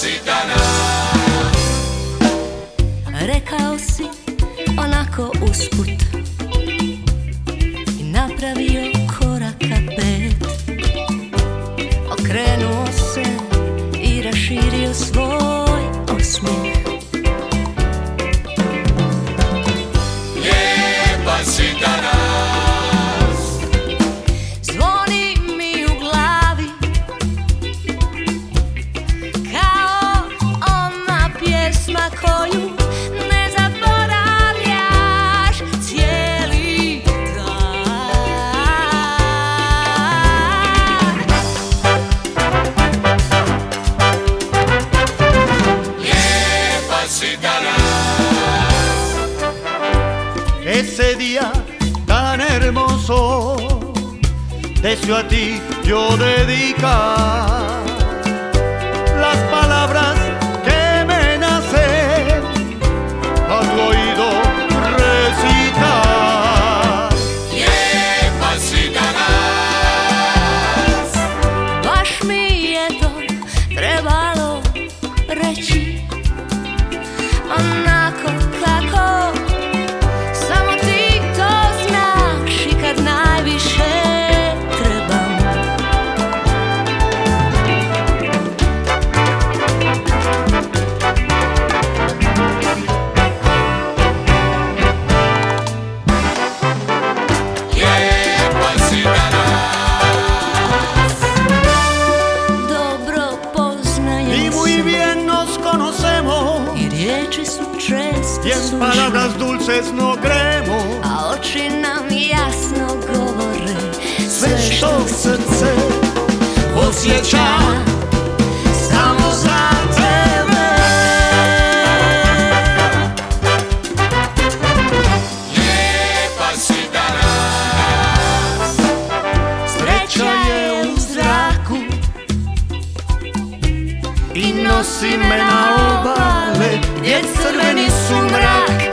si danas. Rekao si onako usput i napravio koraka 5. Okrenuo se i raširio svoj osmijeh. Lijepa si danas. Zvoni mi u glavi kao ona pjesma koju ne zaboravljaš cijeli dan. Lijepa si danas. Ese día tan hermoso, deseo a ti yo dedicar las palabras que me nacen a tu oído recitar. Lijepa si danas. Baš mi je to trebalo reći onako kako samo ti to znaš i kad najviše trebam. Lijepa si danas. Dobro poznajem Y muy se bien nos conocemos, i riječi su često y en sužne, palabras dulces no creemos. a oči nam jasno govore Sve što srce osjeća samo za tebe. Lijepa si danas. Sreća je u zraku I nosi me na obale gdje crveni su mrak